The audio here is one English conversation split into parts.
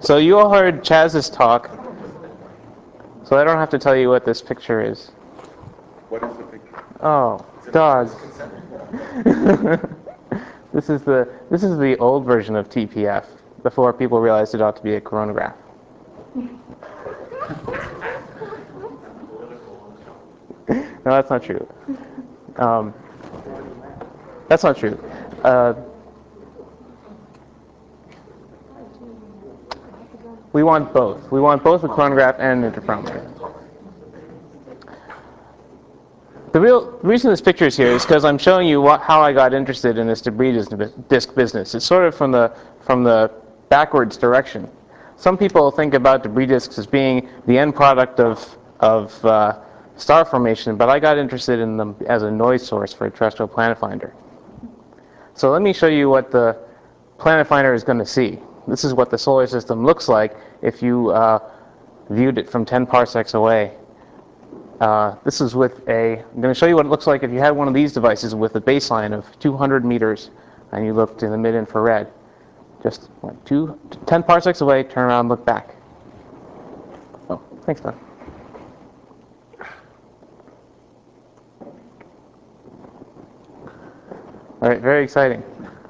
So you all heard Chaz's talk, so I don't have to tell you what this picture is. What is the picture? Oh, dog. This is the old version of TPF before people realized it ought to be a coronagraph. No, that's not true. That's not true. We want both. We want both a chronograph and an interferometer. The real reason this picture is here is because I'm showing you how I got interested in this debris disk business. It's sort of from the backwards direction. Some people think about debris disks as being the end product of star formation, but I got interested in them as a noise source for a terrestrial planet finder. So let me show you what the planet finder is going to see. This is what the solar system looks like if you viewed it from 10 parsecs away. This is with I'm going to show you what it looks like if you had one of these devices with a baseline of 200 meters and you looked in the mid-infrared. Just 10 parsecs away, turn around, look back. Oh, thanks, Don. All right, very exciting.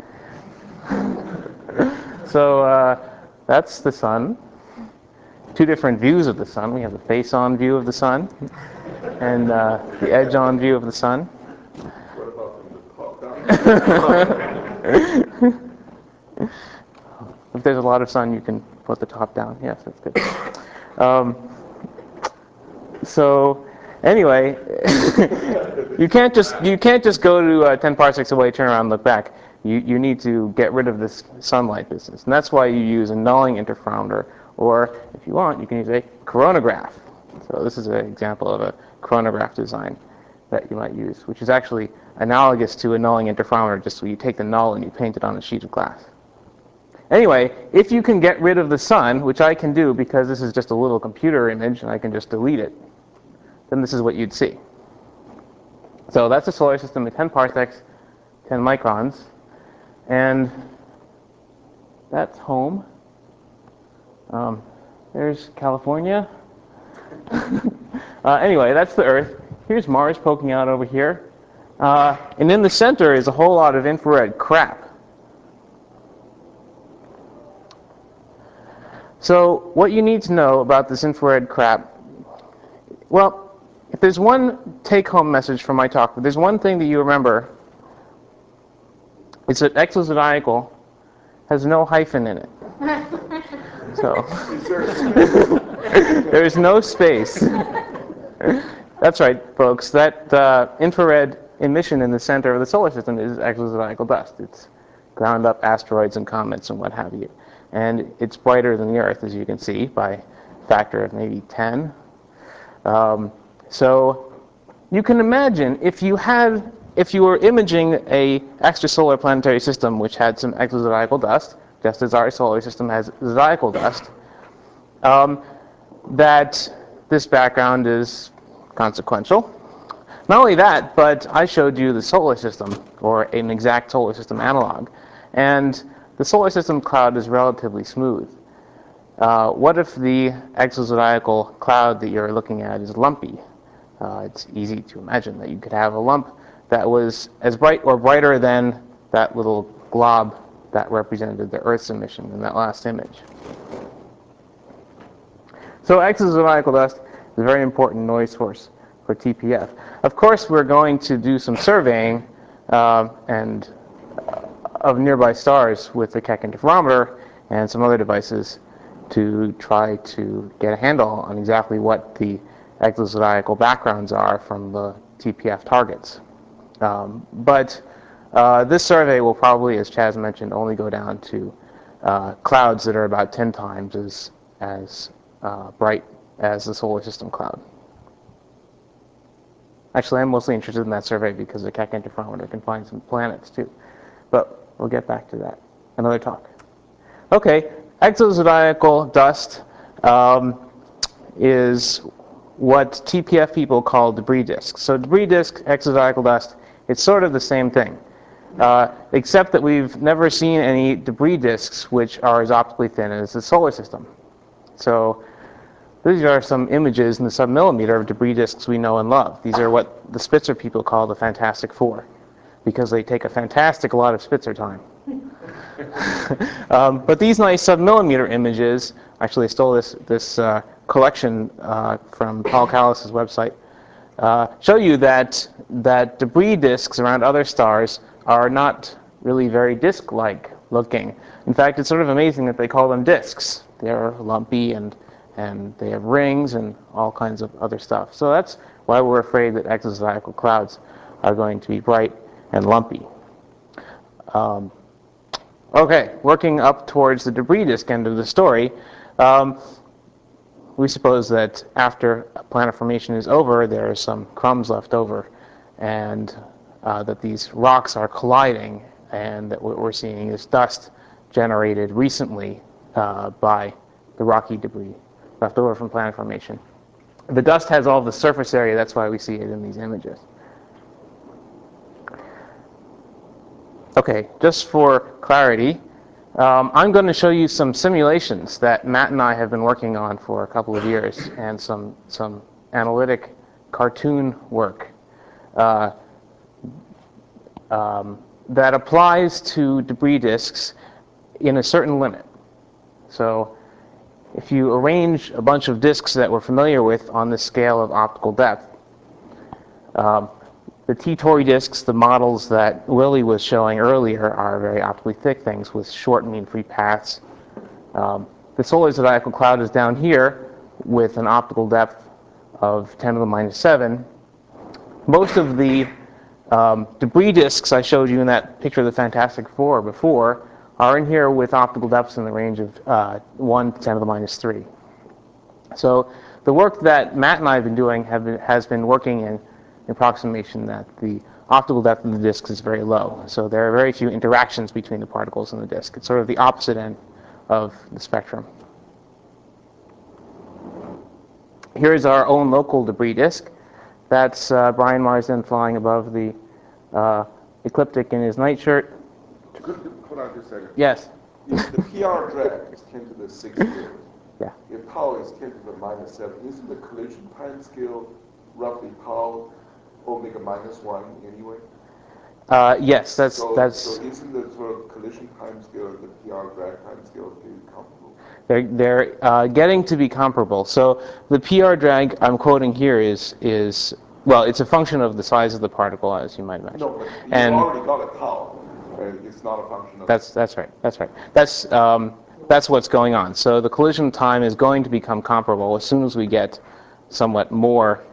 So that's the sun. Two different views of the sun. We have the face-on view of the sun and the edge-on view of the sun. What about from the top down? If there's a lot of sun, you can put the top down. Yes, that's good. So anyway, you can't just go to 10 parsecs away, turn around, and look back. You need to get rid of this sunlight business, and that's why you use a nulling interferometer, or if you want, you can use a coronagraph. So this is an example of a coronagraph design that you might use, which is actually analogous to a nulling interferometer, just so you take the null and you paint it on a sheet of glass. Anyway, if you can get rid of the sun, which I can do because this is just a little computer image and I can just delete it, then this is what you'd see. So that's a solar system at 10 parsecs, 10 microns, and that's home. There's California. Anyway, that's the Earth. Here's Mars poking out over here. And in the center is a whole lot of infrared crap. So what you need to know about this infrared crap, well, if there's one take-home message from my talk, if there's one thing that you remember, it's that exozodiacal has no hyphen in it. So there's no space. That's right, folks. That infrared emission in the center of the solar system is exozodiacal dust. It's ground up asteroids and comets and what have you. And it's brighter than the Earth, as you can see, by a factor of maybe 10. So you can imagine if you were imaging a extrasolar planetary system which had some exozodiacal dust, just as our solar system has zodiacal dust, that this background is consequential. Not only that, but I showed you the solar system, or an exact solar system analog, and the solar system cloud is relatively smooth. What if the exozodiacal cloud that you're looking at is lumpy? It's easy to imagine that you could have a lump that was as bright or brighter than that little glob that represented the Earth's emission in that last image. So exozodiacal dust is a very important noise source for TPF. Of course, we're going to do some surveying of nearby stars with the Keck interferometer and some other devices to try to get a handle on exactly what the exozodiacal backgrounds are from the TPF targets. But this survey will probably, as Chaz mentioned, only go down to clouds that are about 10 times as bright as the solar system cloud. Actually, I'm mostly interested in that survey because the Keck interferometer can find some planets too. But we'll get back to that. Another talk. Okay, exozodiacal dust is what TPF people call debris disks. So debris disk, exozodiacal dust, it's sort of the same thing. except that we've never seen any debris disks which are as optically thin as the solar system. So these are some images in the submillimeter of debris disks we know and love. These are what the Spitzer people call the Fantastic Four, because they take a fantastic lot of Spitzer time. But these nice submillimeter images, actually I stole this collection from Paul Callis' website, show you that debris disks around other stars are not really very disk-like looking. In fact, it's sort of amazing that they call them disks. They're lumpy and they have rings and all kinds of other stuff. So that's why we're afraid that exozodiacal clouds are going to be bright and lumpy. Okay, working up towards the debris disk end of the story, we suppose that after planet formation is over, there are some crumbs left over, and that these rocks are colliding, and that what we're seeing is dust generated recently by the rocky debris left over from planet formation. The dust has all the surface area, that's why we see it in these images. Okay, just for clarity, I'm going to show you some simulations that Matt and I have been working on for a couple of years, and some analytic cartoon work that applies to debris disks in a certain limit. So if you arrange a bunch of disks that we're familiar with on the scale of optical depth, the T-Tori disks, the models that Willie was showing earlier, are very optically thick things with short mean-free paths. The solar zodiacal cloud is down here with an optical depth of 10 to the minus 7. Most of the debris disks I showed you in that picture of the Fantastic Four before are in here with optical depths in the range of 1 to 10 to the minus 3. So the work that Matt and I have been doing has been working in approximation that the optical depth of the disk is very low. So there are very few interactions between the particles in the disk. It's sort of the opposite end of the spectrum. Here's our own local debris disk. That's Brian Marsden flying above the ecliptic in his nightshirt. Hold on just a second. Yes? If the PR drag is 10 to the 6 years, Yeah. if tau is 10 to the minus 7, isn't the collision time scale roughly tau omega minus 1 anyway? Yes, that's... So isn't the sort of collision time scale and the PR drag time scale comparable? They're getting to be comparable. So the PR drag I'm quoting here is well, it's a function of the size of the particle, as you might imagine. No, but you've already got a tau. It's not a function of... That's right. That's what's going on. So the collision time is going to become comparable as soon as we get somewhat more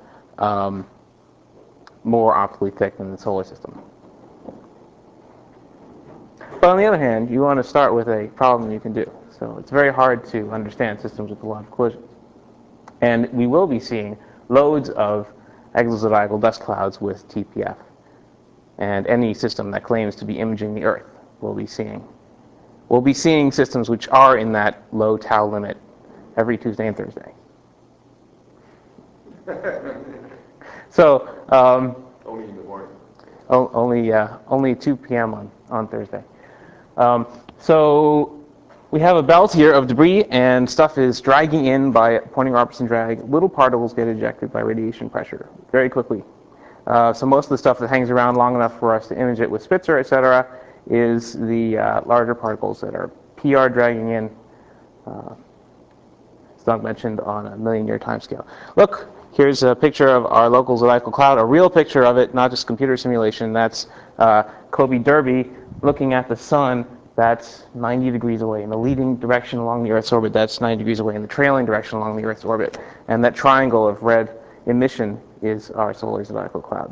optically thick than the solar system. But on the other hand, you want to start with a problem you can do. So it's very hard to understand systems with a lot of collisions. And we will be seeing loads of exozodiacal dust clouds with TPF. And any system that claims to be imaging the Earth will be seeing. We'll be seeing systems which are in that low tau limit every Tuesday and Thursday. So only in the morning. Only 2 p.m. on Thursday. So we have a belt here of debris, and stuff is dragging in by Poynting-Robertson drag. Little particles get ejected by radiation pressure very quickly. So most of the stuff that hangs around long enough for us to image it with Spitzer, etc., is the larger particles that are PR dragging in, as Doug mentioned, on a million-year timescale. Look, here's a picture of our local zodiacal cloud, a real picture of it, not just computer simulation. That's Kobe Derby looking at the sun. That's 90 degrees away. In the leading direction along the Earth's orbit, that's 90 degrees away. In the trailing direction along the Earth's orbit. And that triangle of red emission is our solar zodiacal cloud.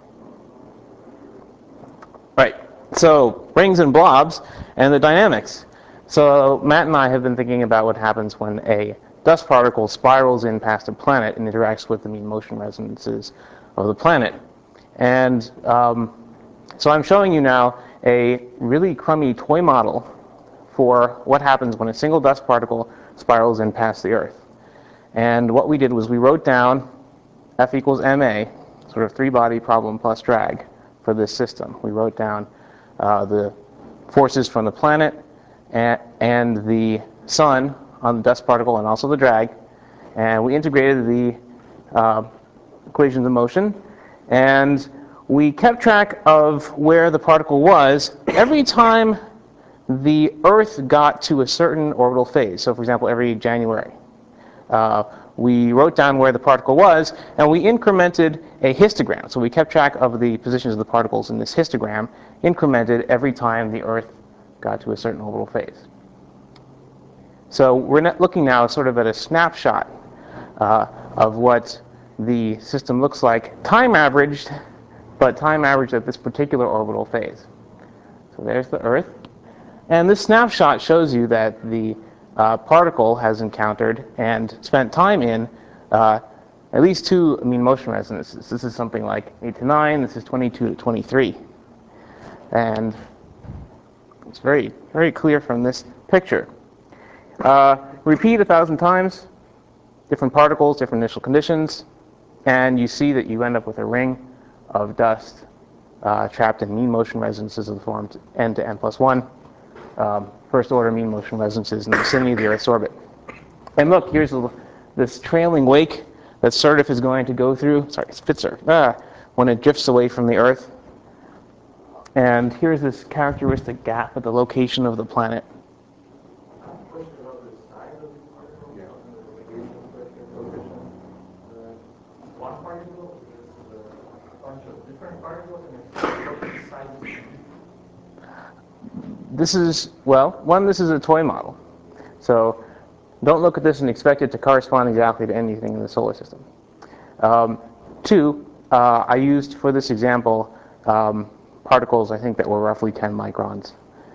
Right, so rings and blobs and the dynamics. So Matt and I have been thinking about what happens when a dust particle spirals in past a planet and interacts with the mean motion resonances of the planet. And so I'm showing you now a really crummy toy model for what happens when a single dust particle spirals in past the Earth. And what we did was we wrote down F equals ma, sort of three-body problem plus drag for this system. We wrote down the forces from the planet and the sun on the dust particle and also the drag, and we integrated the equations of motion, and we kept track of where the particle was every time the Earth got to a certain orbital phase. So for example, every January. We wrote down where the particle was, and we incremented a histogram. So we kept track of the positions of the particles in this histogram, incremented every time the Earth got to a certain orbital phase. So we're looking now sort of at a snapshot of what the system looks like, time averaged, but time averaged at this particular orbital phase. So there's the Earth. And this snapshot shows you that the particle has encountered and spent time in at least 2 mean motion resonances. This is something like 8 to 9, this is 22 to 23. And it's very, very clear from this picture. Repeat 1,000 times, different particles, different initial conditions, and you see that you end up with a ring of dust trapped in mean motion resonances of the form n to n plus 1. First order mean motion resonances in the vicinity of the Earth's orbit. And look, here's this trailing wake that SIRDF is going to go through, Spitzer, when it drifts away from the Earth. And here's this characteristic gap at the location of the planet. One particle is a bunch of different particles, and it's size distribution. This is, well, one, this is a toy model. So don't look at this and expect it to correspond exactly to anything in the solar system. 2, I used for this example particles, I think, that were roughly 10 microns.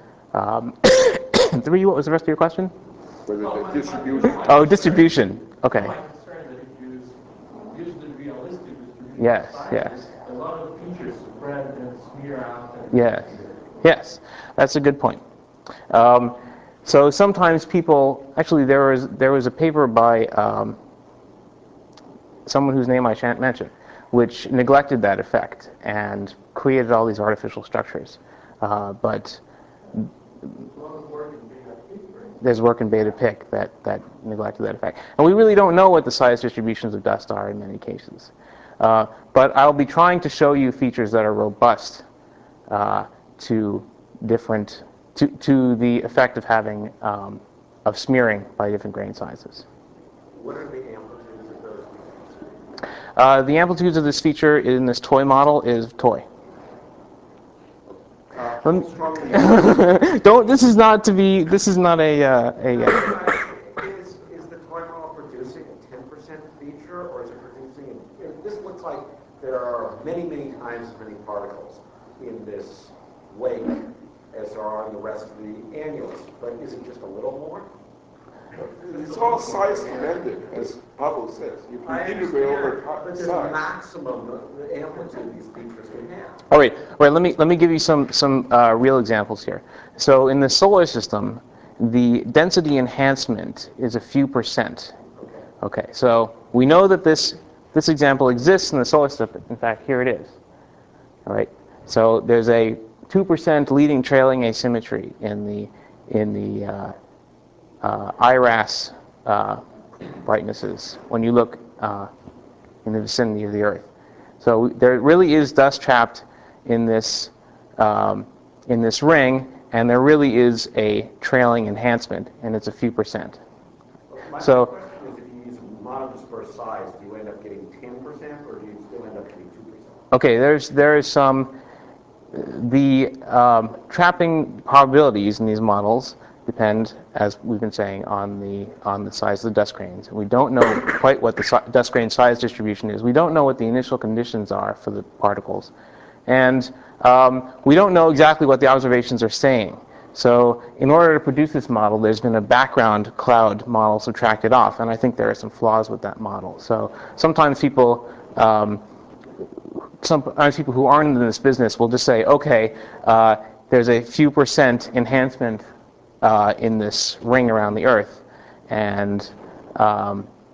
3, what was the rest of your question? Whether the distribution. Oh, distribution. Okay. My concern is that if you use the realistic distribution Yes, sizes, yes. a lot of features spread and smear out. And Yes, yes, that's a good point. So sometimes people, actually there was a paper by someone whose name I shan't mention, which neglected that effect and created all these artificial structures. But there's work in Beta Pic that neglected that effect. And we really don't know what the size distributions of dust are in many cases. But I'll be trying to show you features that are robust to the effect of having of smearing by different grain sizes. What are the amplitudes of those features? The amplitudes of this feature in this toy model is toy. Don't. This is not to be. This is not a. Is the toy model producing a 10% feature, or is it producing? This looks like there are many, many times as many particles in this wake as there are in the rest of the annulus. But is it just a little more? It's all size dependent, as Pablo says. You integrate over but there's size. a maximum the amplitude these features can have. All right. Let me give you some real examples here. So in the solar system, the density enhancement is a few percent. Okay. So we know that this example exists in the solar system. In fact, here it is. All right. So there's a 2% leading trailing asymmetry in the IRAS brightnesses when you look in the vicinity of the Earth. So there really is dust trapped in this ring, and there really is a trailing enhancement, and it's a few percent. My So question is, if you use monodisperse size, do you end up getting 10%, or do you still end up getting 2%? okay, there is some. The trapping probabilities in these models depend, as we've been saying, on the size of the dust grains. We don't know quite what the dust grain size distribution is. We don't know what the initial conditions are for the particles, and we don't know exactly what the observations are saying. So in order to produce this model, there's been a background cloud model subtracted off, and I think there are some flaws with that model. So sometimes people who aren't in this business will just say, okay, there's a few percent enhancement in this ring around the Earth, and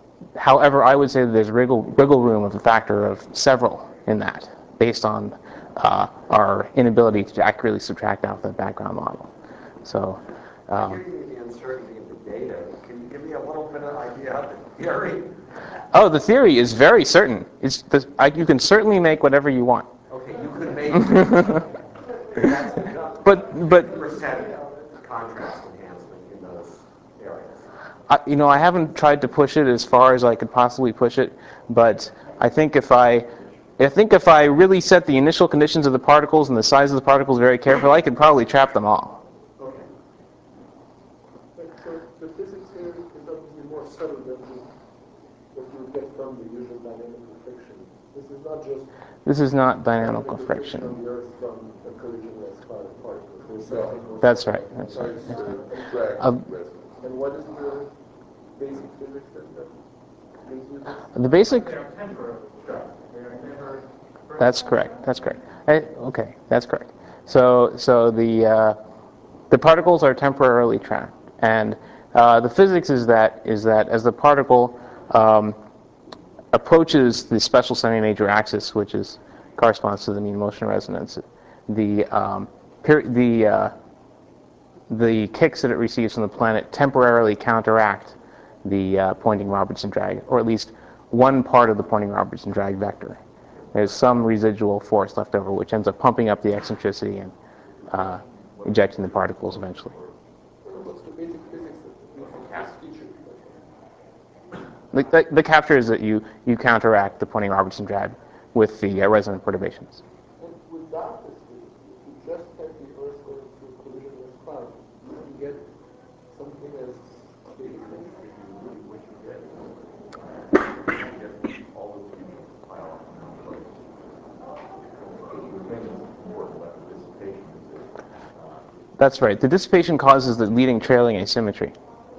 however, I would say that there's wiggle room of a factor of several in that, based on our inability to accurately subtract out the background model. So. I hear you the uncertainty of the data. Can you give me a little bit of idea of the theory? Oh, the theory is very certain. You can certainly make whatever you want. Okay, you could make that's but 50% contrast enhancement in those areas. I haven't tried to push it as far as I could possibly push it, but I think if I really set the initial conditions of the particles and the size of the particles very carefully, I could probably trap them all. Okay. But the physics here is obviously more subtle than what you get from the usual dynamical friction. This is not dynamical friction. From the Earth from a collisionless particle. That's right. That's right. And what is the basic physics that gives you this? The basic. They are temporary. They are never. That's correct. That's correct. Okay, that's correct. So the particles are temporarily trapped, and the physics is that as the particle approaches the special semi-major axis, which corresponds to the mean motion resonance, the kicks that it receives from the planet temporarily counteract the Poynting-Robertson drag, or at least one part of the Poynting-Robertson drag vector. There's some residual force left over, which ends up pumping up the eccentricity and ejecting the particles eventually. What's the basic physics that makes this feature? The capture is that you counteract the Poynting-Robertson drag with the resonant perturbations. And without this physics, if you just have the Earth going through a collisionless cloud, you get something as basic What you get all of the pile on one place. The thing that's important about the dissipation is That's right. The dissipation causes the leading trailing asymmetry.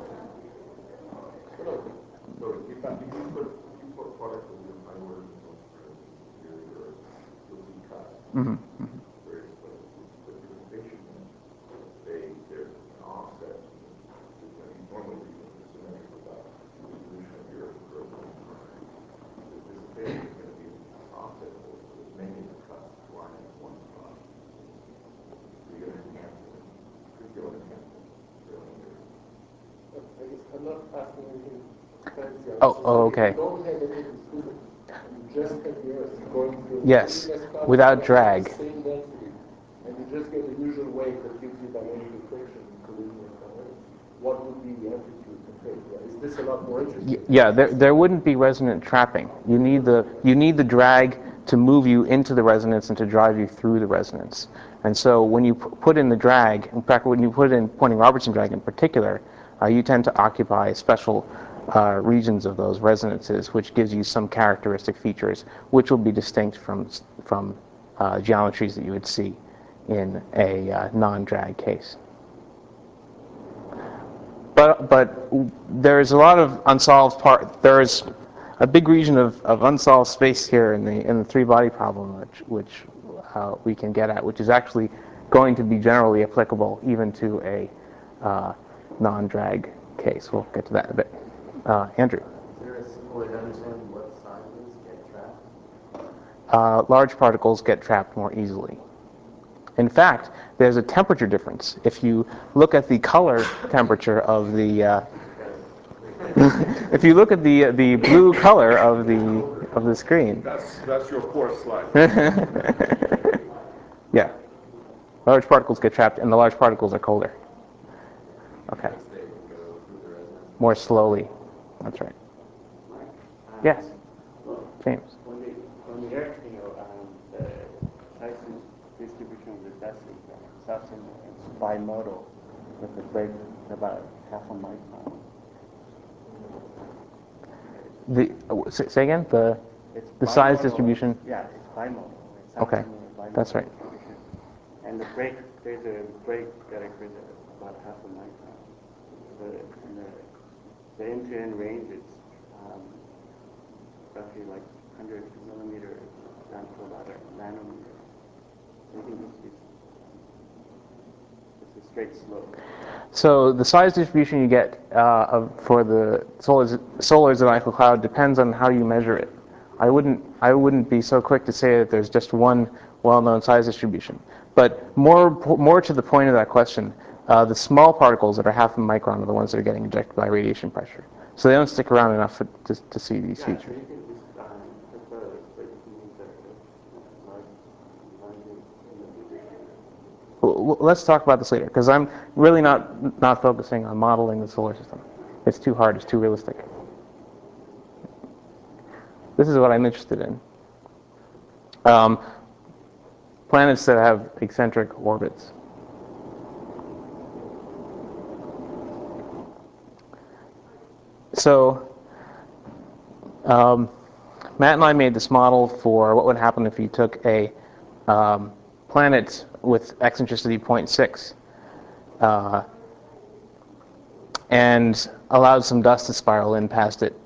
So if you put particles in high ordinals near the Earth, you'll see cuts. Mm-hmm. But dissipation, there's an offset. Normally, the symmetrical about the evolution of the Earth grows over time. The dissipation is going to be offsetable, so that many of the cuts line in one spot. So you get an enhancement. You feel an enhancement. I guess I'm not asking anything fancy. Okay. If you don't have any of this physics, you just have the Earth going through Yes, a collisionless cloud without with drag. the same density, and you just get the usual wave that gives you dynamical friction in collisionless dynamics. What would be the amplitude compared to that? Is this a lot more interesting? Yeah, there wouldn't be resonant trapping. You need the drag to move you into the resonance and to drive you through the resonance. And so when you put in the drag, in fact, when you put in Poynting-Robertson drag in particular, you tend to occupy special regions of those resonances, which gives you some characteristic features, which will be distinct from geometries that you would see in a non-drag case. But there's a lot of unsolved there's a big region of unsolved space here in the three-body problem, which we can get at, which is actually going to be generally applicable even to a non-drag case. We'll get to that in a bit. Andrew. Is there a simple way to understand what sizes get trapped? Large particles get trapped more easily. In fact, there's a temperature difference. If you look at the color temperature of the if you look at the blue color of the screen. That's your fourth slide. Yeah. Large particles get trapped, and the large particles are colder. Okay. More slowly. That's right. Yes. James. On the Earth, the size distribution of the dust is often it's bimodal with a break about half a micron. Say again? The size distribution? Yeah, it's bimodal. It's Okay, bimodal that's right. distribution. And there's a break that occurs at about half a micron. The end-to-end range is roughly like 100 millimeters down to about a nanometer. I think it's a straight slope. So the size distribution you get for the solar Zodiacal Cloud depends on how you measure it. I wouldn't be so quick to say that there's just one well-known size distribution. But more to the point of that question, the small particles that are half a micron are the ones that are getting ejected by radiation pressure. So they don't stick around enough to see these Yeah, features. so you can just put the spectrum that Let's talk about this later, because I'm really not focusing on modeling the solar system. It's too hard. It's too realistic. This is what I'm interested in. Planets that have eccentric orbits. So Matt and I made this model for what would happen if you took a planet with eccentricity 0.6 and allowed some dust to spiral in past it.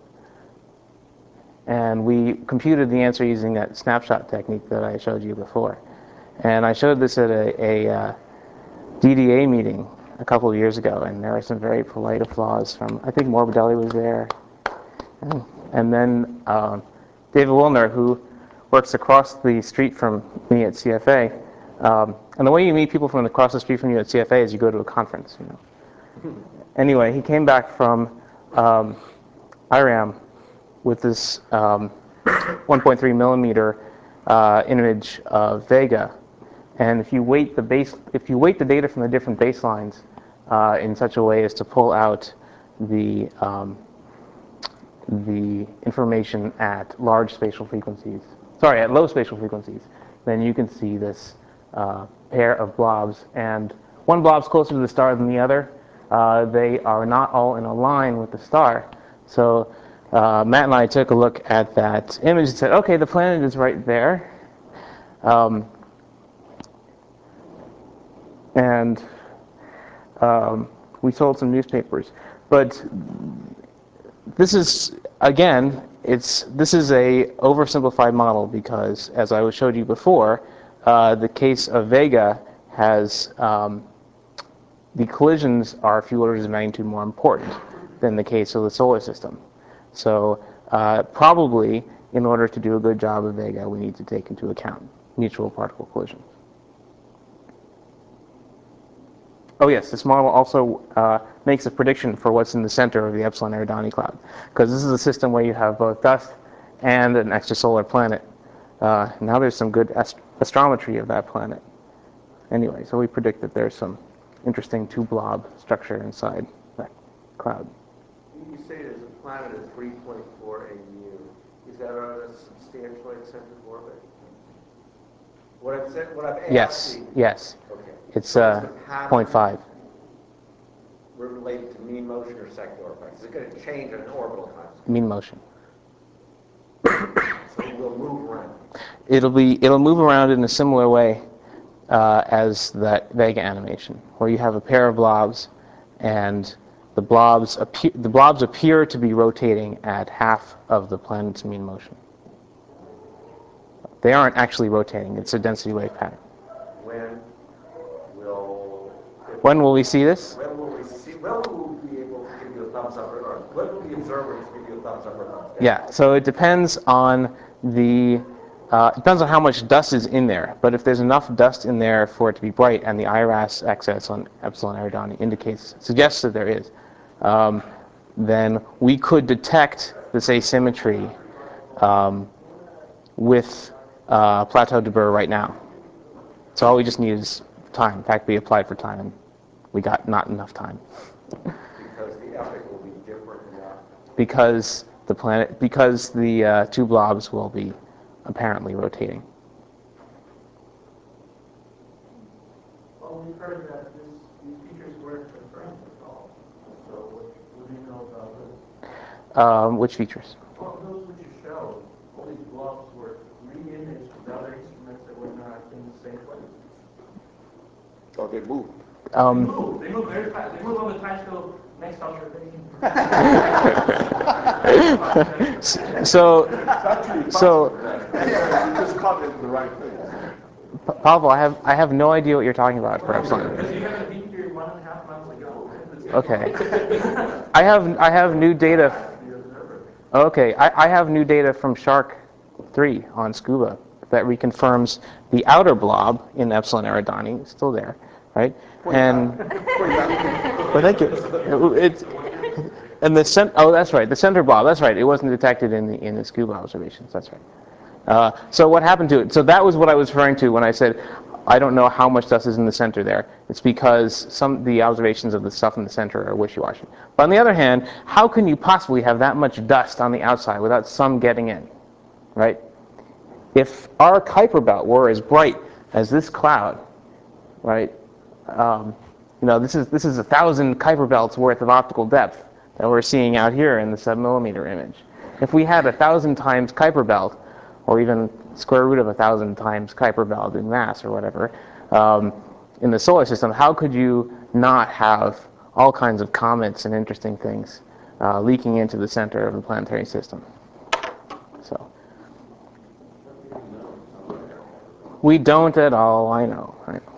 And we computed the answer using that snapshot technique that I showed you before. And I showed this at a DDA meeting a couple of years ago, and there were some very polite applause from, I think Morbidelli was there. And then David Wilner, who works across the street from me at CFA. And the way you meet people from across the street from you at CFA is you go to a conference. You know. Anyway, he came back from IRAM with this 1.3 millimeter image of Vega, and if you weight the data from the different baselines in such a way as to pull out the information at low spatial frequencies, then you can see this pair of blobs, and one blob's closer to the star than the other. They are not all in a line with the star, so Matt and I took a look at that image and said, okay, the planet is right there. We sold some newspapers. But this is, again, this is a oversimplified model because, as I showed you before, the case of Vega has the collisions are a few orders of magnitude more important than the case of the solar system. So probably, in order to do a good job of Vega, we need to take into account mutual particle collisions. Oh yes, this model also makes a prediction for what's in the center of the Epsilon Eridani cloud, because this is a system where you have both dust and an extrasolar planet. Now there's some good astrometry of that planet. Anyway, so we predict that there's some interesting two-blob structure inside that cloud. You say there's a planet at 3.4 AU. Is that on a substantially eccentric orbit? What I've asked Yes, you, yes. okay. It's So is the pattern 0.5. related to mean motion or sector effects? Is it going to change on an orbital constant? Mean motion. So it will move around. It'll move around in a similar way as that Vega animation, where you have a pair of blobs, and the blobs appear to be rotating at half of the planet's mean motion. They aren't actually rotating. It's a density wave pattern. When will we see this? When will we be able to give you a thumbs up or when will the observers give you a thumbs up or thumbs down? Yeah, so it depends on how much dust is in there. But if there's enough dust in there for it to be bright, and the IRAS excess on Epsilon Eridani suggests that there is, then we could detect this asymmetry with Plateau de Boer right now. So all we just need is time. In fact, we applied for time, and we got not enough time. Because the epoch will be different enough. Because the two blobs will be apparently rotating. Well, we've heard that these features weren't confirmed at all. So what do you know about this? Which features? Well, those which you showed, all these blobs were re-imaged with other instruments that were not in the same place. Oh, they moved. They move very fast. They move on the timescale next observation. So You just caught it in the right place. Pavel, I have no idea what you're talking about for Epsilon. Because you had a beat here 1.5 months ago. Okay. I have new data. Okay, I have new data from Shark 3 on Scuba that reconfirms the outer blob in Epsilon Eridani. It's still there, right? And well, thank you. And oh, that's right, the center blob. That's right. It wasn't detected in the scuba observations. That's right. So what happened to it? So that was what I was referring to when I said I don't know how much dust is in the center there. It's because the observations of the stuff in the center are wishy-washy. But on the other hand, how can you possibly have that much dust on the outside without some getting in, right? If our Kuiper belt were as bright as this cloud, right? This is 1,000 Kuiper belts worth of optical depth that we're seeing out here in the 7mm image. If we had 1,000 times Kuiper belt, or even square root of 1,000 times Kuiper belt in mass or whatever, in the solar system, how could you not have all kinds of comets and interesting things leaking into the center of the planetary system? So we don't at all. I know.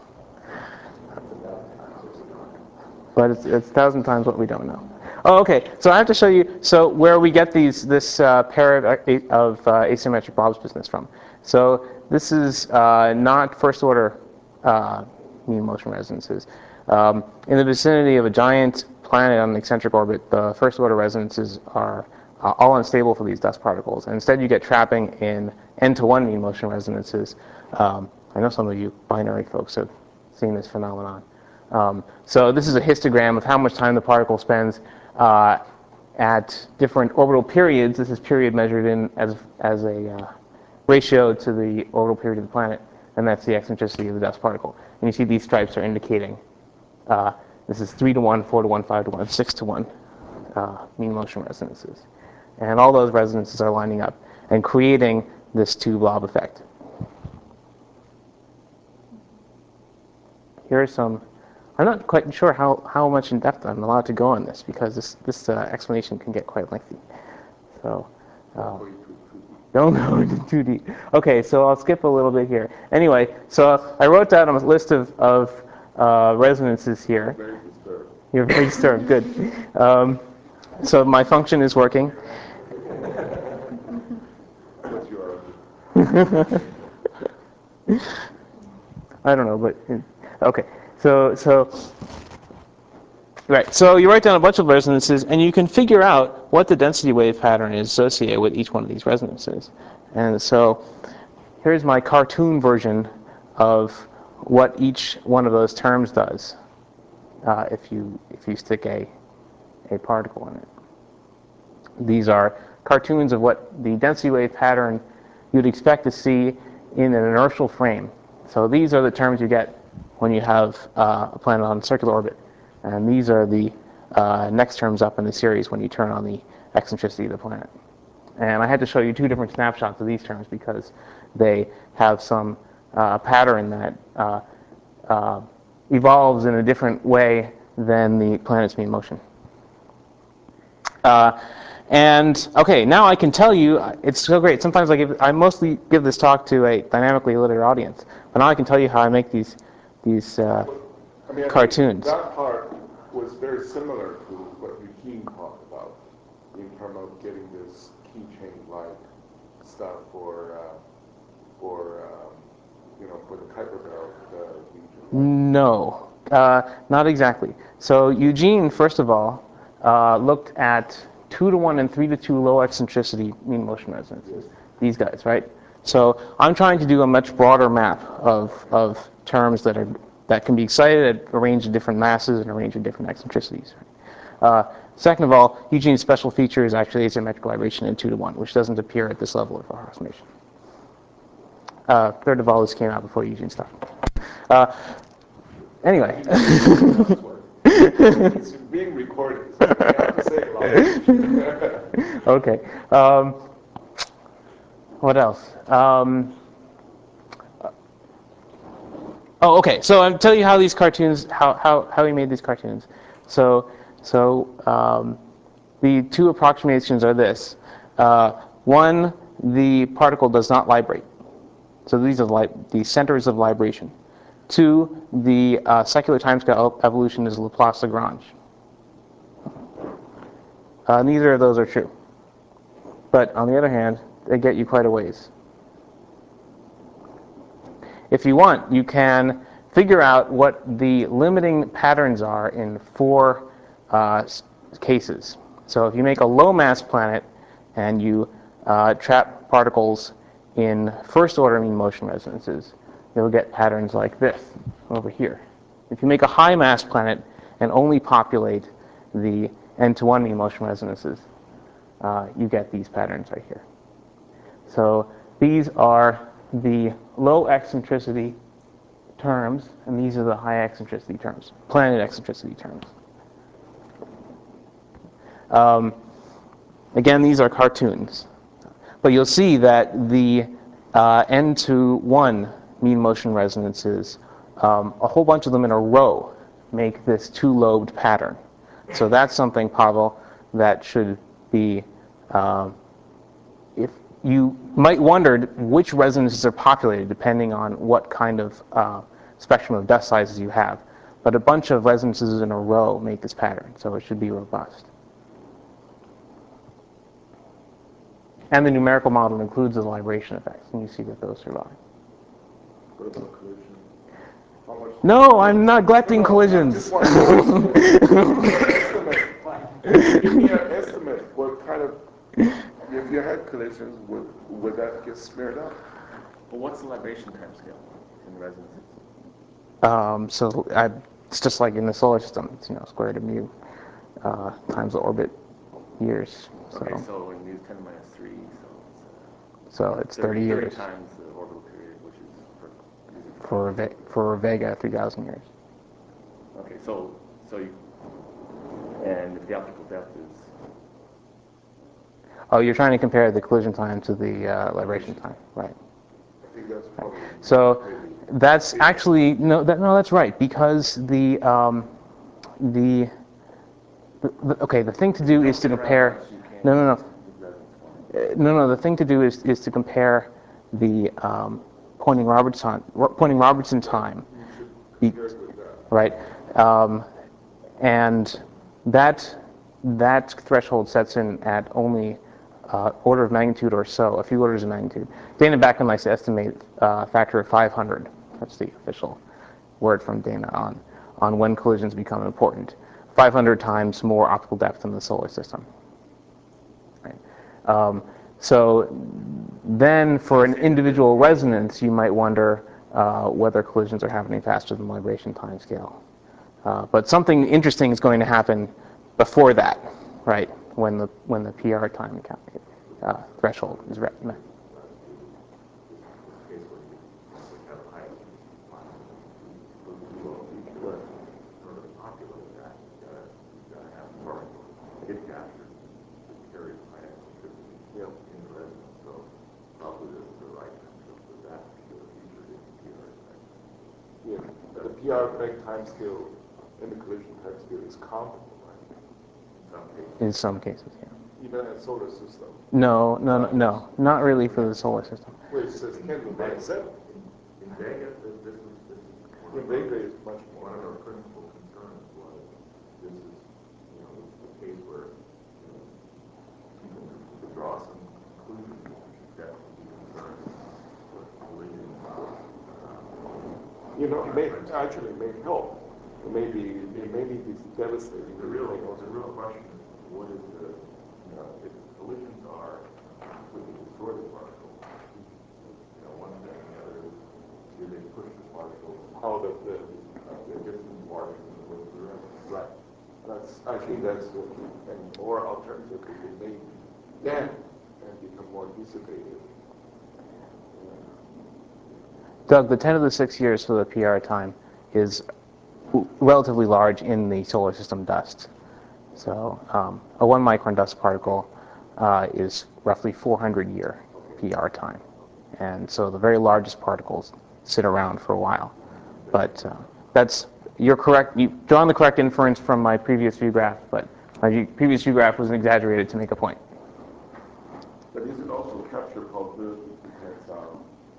But it's 1,000 times what we don't know. Oh, okay. So I have to show you where we get this pair of asymmetric blobs business from. So this is not first order mean motion resonances. In the vicinity of a giant planet on an eccentric orbit, the first order resonances are all unstable for these dust particles. And instead you get trapping in n-to-1 mean motion resonances. I know some of you binary folks have seen this phenomenon. So this is a histogram of how much time the particle spends at different orbital periods. This is period measured in as a ratio to the orbital period of the planet, and that's the eccentricity of the dust particle. And you see these stripes are indicating this is 3-to-1, 4-to-1, 5-to-1, 6-to-1 mean motion resonances. And all those resonances are lining up and creating this two-blob effect. Here are some. I'm not quite sure how much in depth I'm allowed to go on this because this explanation can get quite lengthy. So don't go into too deep. Okay, so I'll skip a little bit here. Anyway, so I wrote down a list of resonances here. Very disturbed. You're very disturbed. Good. So my function is working. What's your argument? I don't know, but okay. So right. So you write down a bunch of resonances, and you can figure out what the density wave pattern is associated with each one of these resonances. And so here's my cartoon version of what each one of those terms does if you stick a particle in it. These are cartoons of what the density wave pattern you'd expect to see in an inertial frame. So these are the terms you get when you have a planet on circular orbit. And these are the next terms up in the series when you turn on the eccentricity of the planet. And I had to show you two different snapshots of these terms because they have some pattern that evolves in a different way than the planet's mean motion. And okay, now I can tell you, it's so great. Sometimes I mostly give this talk to a dynamically illiterate audience, but now I can tell you how I make these I cartoons. That part was very similar to what Eugene talked about in terms of getting this keychain-like stuff for the Kuiper belt region. No, not exactly. So Eugene, first of all, looked at 2-to-1 and 3-to-2 low eccentricity mean motion resonances. These guys, right? So I'm trying to do a much broader map of terms that can be excited at a range of different masses and a range of different eccentricities. Second of all, Eugene's special feature is actually asymmetric vibration in 2-to-1, which doesn't appear at this level of approximation. Third of all, this came out before Eugene's stuff. Anyway. It's being recorded, so I have to say it loud. Okay. What else? Oh, okay. So I'll tell you how these cartoons, how we made these cartoons. So the two approximations are this. One, the particle does not vibrate. So these are the centers of vibration. Two, the secular timescale evolution is Laplace-Lagrange. Neither of those are true. But on the other hand, they get you quite a ways. if you want, you can figure out what the limiting patterns are in 4 cases. So if you make a low mass planet and you trap particles in first order mean motion resonances, you'll get patterns like this over here. If you make a high mass planet and only populate the n-to-1 mean motion resonances, you get these patterns right here. So these are the low eccentricity terms, and these are the high eccentricity terms, planet eccentricity terms. Again, these are cartoons. But you'll see that the n-to-1 mean motion resonances, a whole bunch of them in a row, make this 2-lobed pattern. So that's something, Pavel, that should be, if you might wonder which resonances are populated depending on what kind of spectrum of dust sizes you have. But a bunch of resonances in a row make this pattern, so it should be robust. And the numerical model includes the libration effects, and you see that those survive. What about collision? How much? No, I'm not neglecting collisions. Give me an estimate. What kind of, if you had collisions, would that get smeared up? But what's the libration time scale in resonances? It's just like in the solar system. It's square root of mu times the orbit years. Okay, so in mu 10 minus 3, So it's 30 years. 30 times the orbital period, which is For Vega, 3,000 years. Okay, so you, and if the optical depth is... Oh, you're trying to compare the collision time to the libration time, right? I think that's probably. So that's actually that's right, because the thing to do is to compare. No. The thing to do is to compare the Poynting-Robertson time, right? And that threshold sets in at only order of magnitude or so, a few orders of magnitude. Dana Beckman likes to estimate a factor of 500. That's the official word from Dana on when collisions become important. 500 times more optical depth than the solar system. Right? So then for an individual resonance, you might wonder whether collisions are happening faster than the libration time scale. But something interesting is going to happen before that, right? When the PR time threshold is met. Yeah, the PR effect time scale and the collision time scale is comparable, right? In some cases, yeah. Even in solar system. No, not really for the solar system. Where it says 10 to the minus 7. In Vega, this is In Vega is much more. one of our principal concerns was this is, the case where people could draw some conclusions that would be concerned with collision. It may help. It may be devastating. The real question is, what is if collisions are completely destroy the particle, one thing, the other is, do they push the particle? How the Distance particle in the way direction? right. I think that's an or alternatively it may damp and become more dissipated. Doug, the 10 to the 6 years for the PR time is relatively large in the solar system dust. So a 1 micron dust particle is roughly 400-year PR time. And so the very largest particles sit around for a while. But you're correct. You've drawn the correct inference from my previous view graph, but my previous view graph was exaggerated to make a point. But is it also capture probability because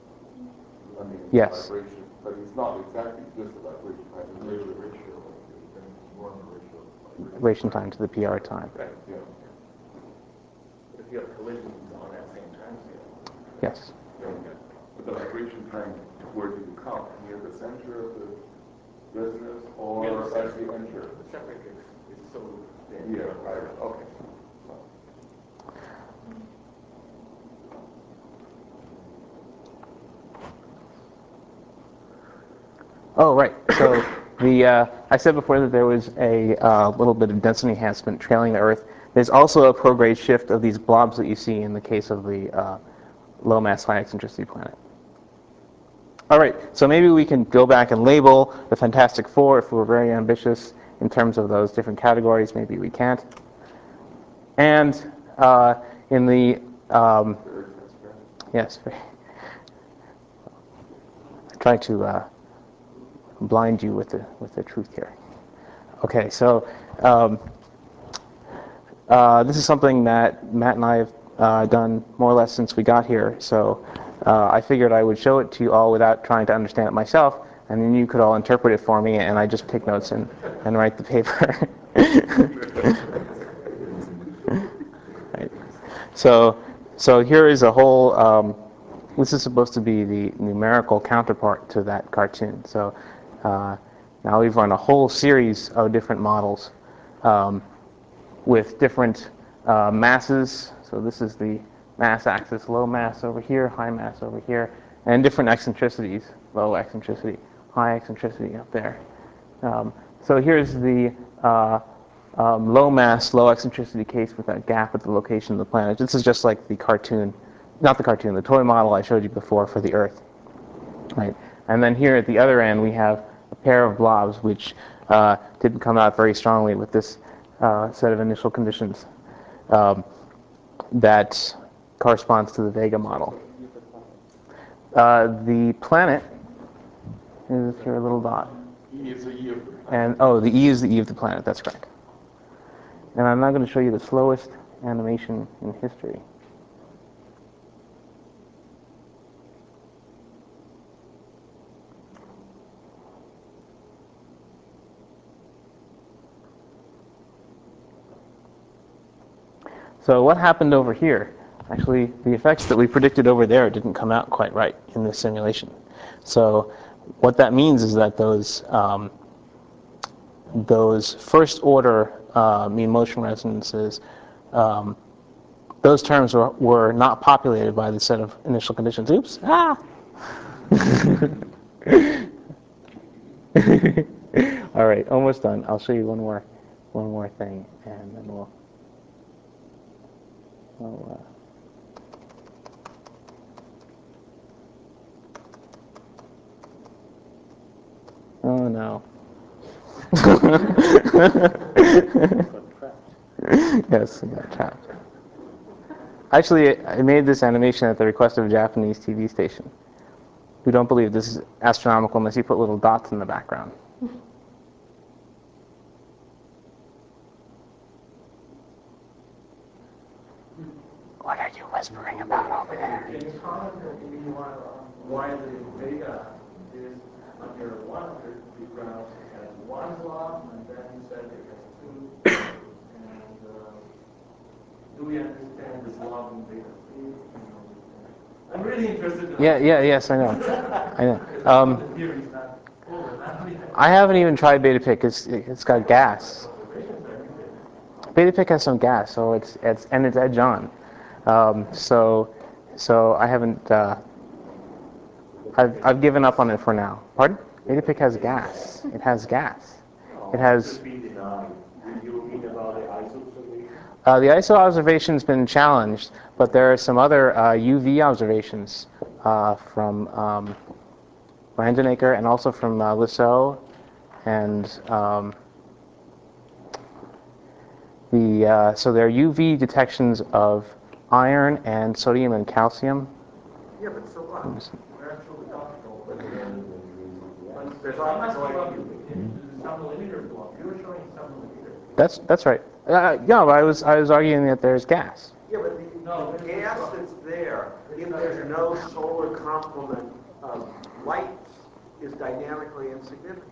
Yes. vibration, but it's not exactly just the vibration time, it's really the ratio. More on the ratio of Relation time to the PR time. Right, yeah. But if you have collisions on that same time scale, Yes. you don't get the migration time, where do you count? Near the center of the business or as you enter? Separate case. It's so Yeah, right, okay. Oh, right. So I said before that there was a little bit of density enhancement trailing the Earth. There's also a prograde shift of these blobs that you see in the case of the low mass, high eccentricity planet. All right, so maybe we can go back and label the Fantastic Four if we're very ambitious in terms of those different categories. Maybe we can't. And in the yes, I try to blind you with the truth here. Okay, so this is something that Matt and I have done more or less since we got here. So I figured I would show it to you all without trying to understand it myself, and then you could all interpret it for me, and I just take notes and write the paper. Right. So here is a whole. This is supposed to be the numerical counterpart to that cartoon. So now we've run a whole series of different models with different masses. So this is the mass axis, low mass over here, high mass over here, and different eccentricities, low eccentricity, high eccentricity up there. So here's the low mass, low eccentricity case with that gap at the location of the planet. This is just like the cartoon, not the cartoon, the toy model I showed you before for the Earth. Right. And then here at the other end we have a pair of blobs which didn't come out very strongly with this set of initial conditions that corresponds to the Vega model. The planet is here a little dot. E is the E of the planet. And oh, the E is the E of the planet, that's correct. And I'm now going to show you the slowest animation in history. So what happened over here? Actually, the effects that we predicted over there didn't come out quite right in this simulation. So what that means is that those first order mean motion resonances, those terms were not populated by the set of initial conditions. Oops. Ah! All right, almost done. I'll show you one more thing, and then we'll. Oh no. Yes, I got trapped. Actually, I made this animation at the request of a Japanese TV station, who don't believe this is astronomical unless you put little dots in the background. What are you whispering about over there? Can you comment why the Vega is under 100 feet ground has one block, and then you said it has two, and do we understand the block in Vega 3? I'm really interested in Yes, I know. I know. the theory's not overlapping. I haven't even tried BetaPic. It's got gas. BetaPic has some gas, so it's edge on. So I haven't. I've given up on it for now. Pardon? BetaPic has gas. It has gas. It has. The ISO observation's been challenged, but there are some other UV observations from Vandenacker and also from Lisseau, and so there are UV detections of iron and sodium and calcium. Yeah, but so what? We're actually optical, but There's optical some millimeter block. You were showing some millimeter. That's right. Yeah, but I was arguing that there's gas. Yeah, but the gas that's there, if there's no solar complement of light, is dynamically insignificant.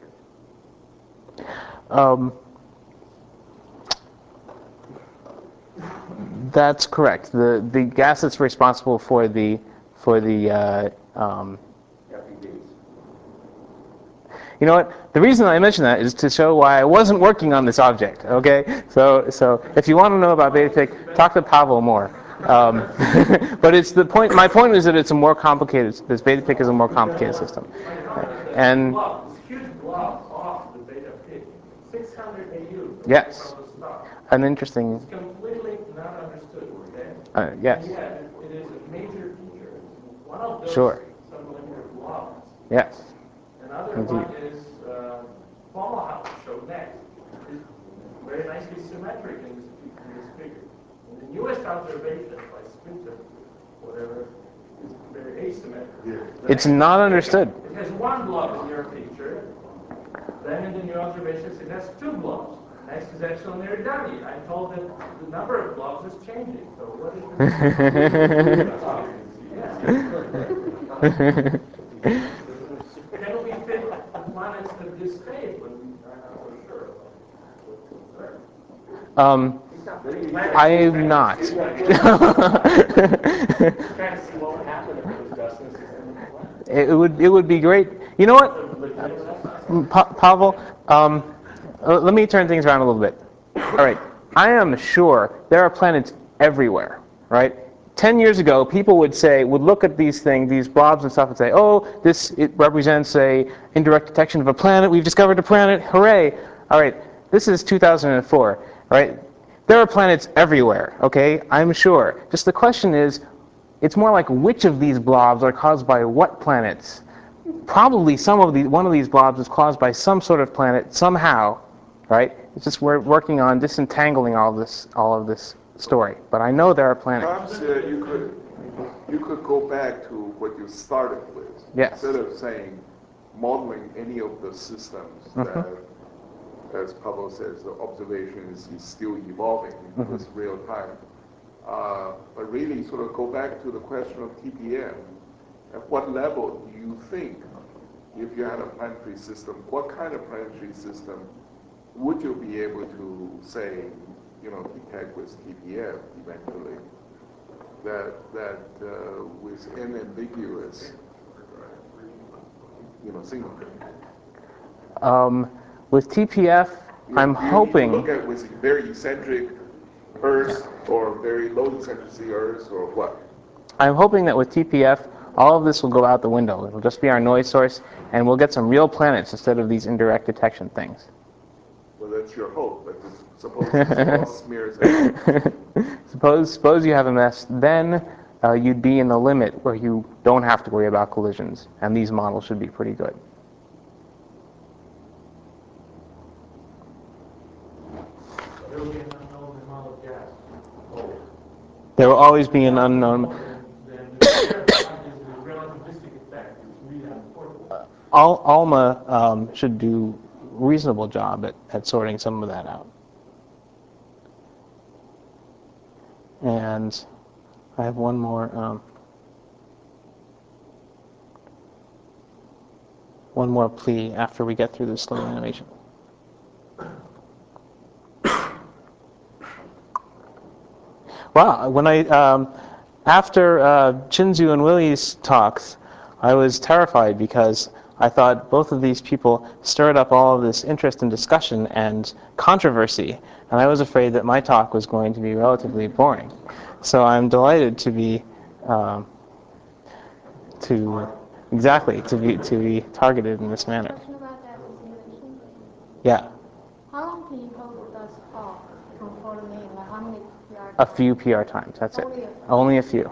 That's correct. The gas that's responsible for the FEVs. You know what? The reason I mention that is to show why I wasn't working on this object. Okay, so if you want to know about BetaPIC, talk to Pavel more. But it's the point. My point is that it's a more complicated. This BetaPIC is a more complicated system, and Blob, this huge blob off the beta pig, 600 AU yes, from the start. an interesting. It's completely not understood, okay? Yes, And yet, it is a major feature. One of those sure. sublinear blobs. Yes, Another indeed. one is Fomalhaut showed next. It's very nicely symmetric in this figure. And the newest observation by Spitzer, whatever, is very asymmetric. It's not understood. It has one blob in your picture. Then in the new observations, it has two blobs. Next is Epsilon Eridani. I'm told that the number of blobs is changing. So what is Can we fit the planets at this stage when we are not so sure? I am not. Trying to see what would happen if it was dust in the system of the planet. It would be great. You know what, Pavel? Let me turn things around a little bit. All right, I am sure there are planets everywhere. Right? 10 years ago, people would look at these things, these blobs and stuff, and say, "Oh, it represents a indirect detection of a planet. We've discovered a planet. Hooray!" All right, this is 2004. Right? There are planets everywhere. Okay, I'm sure. Just the question is, it's more like which of these blobs are caused by what planets. Probably one of these blobs is caused by some sort of planet somehow, right? It's just we're working on disentangling all of this story. But I know there are planets. Perhaps you could go back to what you started with. Yes. Instead of saying modeling any of the systems that, as Pavel says, the observation is still evolving with real time. But really sort of go back to the question of TPM. At what level do you think, if you had a planetary system, what kind of planetary system would you be able to say, detect with TPM eventually, that was unambiguous, signal? With TPF, I'm hoping. Do you need to look at with very eccentric Earths or very low eccentricity Earths or what? I'm hoping that with TPF, all of this will go out the window. It'll just be our noise source, and we'll get some real planets instead of these indirect detection things. Well, that's your hope, but suppose this all smears out. Suppose you have a mess, then you'd be in the limit where you don't have to worry about collisions, and these models should be pretty good. There will be an unknown amount of gas. There will always be an unknown. Then the relativistic effect is really important. ALMA should do a reasonable job at sorting some of that out. And I have one more plea after we get through this little animation. Wow, when after Chinzu and Willie's talks, I was terrified because I thought both of these people stirred up all of this interest and discussion and controversy, and I was afraid that my talk was going to be relatively boring. So I'm delighted to be targeted in this manner. Question about that simulation. Yeah. How long can you hold this talk from 4 to 8? Like how many PR A few PR times. That's it. Only a few. Only a few.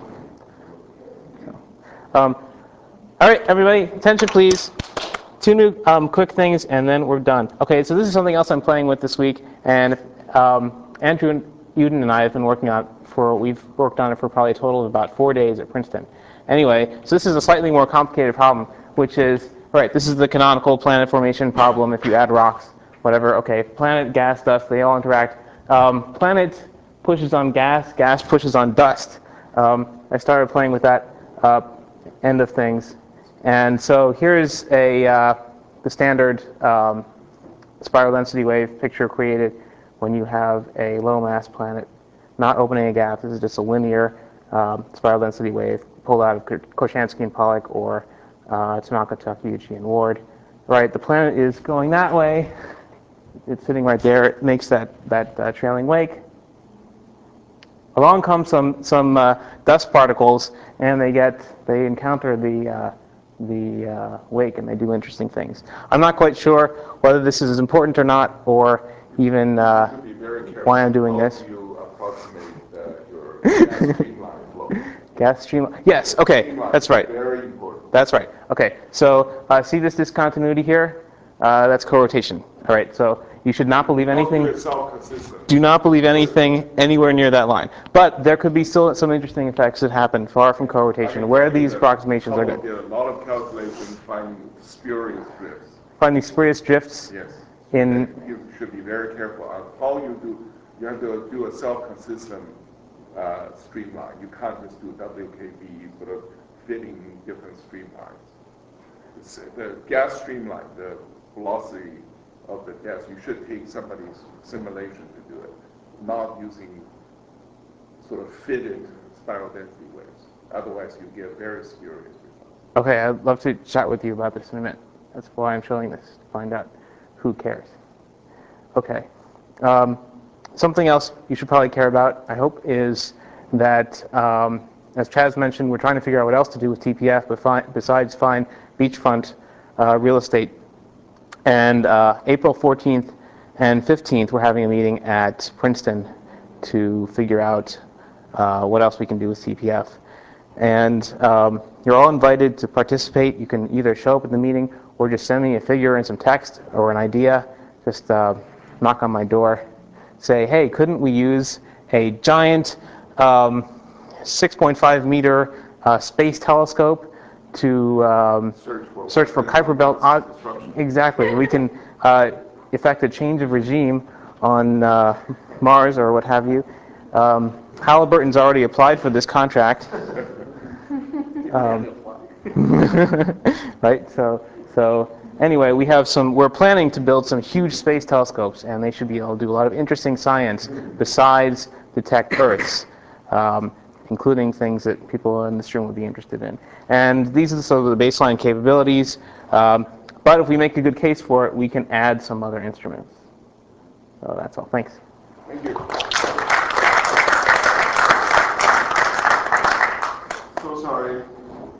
All right, everybody, attention, please. Two new quick things, and then we're done. Okay, so this is something else I'm playing with this week, and Andrew Uden and I have been working on it we've worked on it for probably a total of about 4 days at Princeton. Anyway, so this is a slightly more complicated problem, which is, all right, this is the canonical planet formation problem. If you add rocks, whatever, okay, planet, gas, dust, they all interact. Planet pushes on gas, gas pushes on dust. I started playing with that end of things. And so here's the standard spiral density wave picture created when you have a low mass planet not opening a gap. This is just a linear spiral density wave pulled out of Koshansky and Pollock or Tanaka, Takeuchi, and Ward. Right, the planet is going that way. It's sitting right there. It makes that trailing wake. Along come some dust particles, and they encounter the wake, and they do interesting things. I'm not quite sure whether this is as important or not, or even Be very careful why I'm doing how this. you approximate your gas streamline flow. Gas stream. Yes. Okay. Streamline That's is right. Very important. That's right. Okay. So see this discontinuity here? That's co-rotation. All right. So you should not believe anything. It's self-consistent. Do not believe anything anywhere near that line. But there could be still some interesting effects that happen far from co-rotation, where these approximations are good. Did a lot of calculations finding spurious drifts. Finding spurious drifts Yes. in. You should be very careful on how you do. You have to do a self-consistent streamline. You can't just do WKB sort of fitting different streamlines. The gas streamline, the velocity of the gas, you should take somebody's simulation to do it, not using sort of fitted spiral density waves. Otherwise, you get very spurious results. Okay, I'd love to chat with you about this in a minute. That's why I'm showing this, to find out who cares. Okay. Something else you should probably care about, I hope, is that, as Chaz mentioned, we're trying to figure out what else to do with TPF besides find beachfront real estate. And April 14th and 15th, we're having a meeting at Princeton to figure out what else we can do with TPF. And you're all invited to participate. You can either show up at the meeting or just send me a figure and some text or an idea. Just knock on my door. Say, hey, couldn't we use a giant 6.5 meter space telescope to search for Kuiper Belt Disruption. Exactly. We can effect a change of regime on Mars or what have you. Halliburton's already applied for this contract. Right. So anyway, we're planning to build some huge space telescopes, and they should be able to do a lot of interesting science besides detect Earths. Including things that people in this room would be interested in. And these are sort of the baseline capabilities. But if we make a good case for it, we can add some other instruments. So that's all. Thanks. Thank you. So sorry.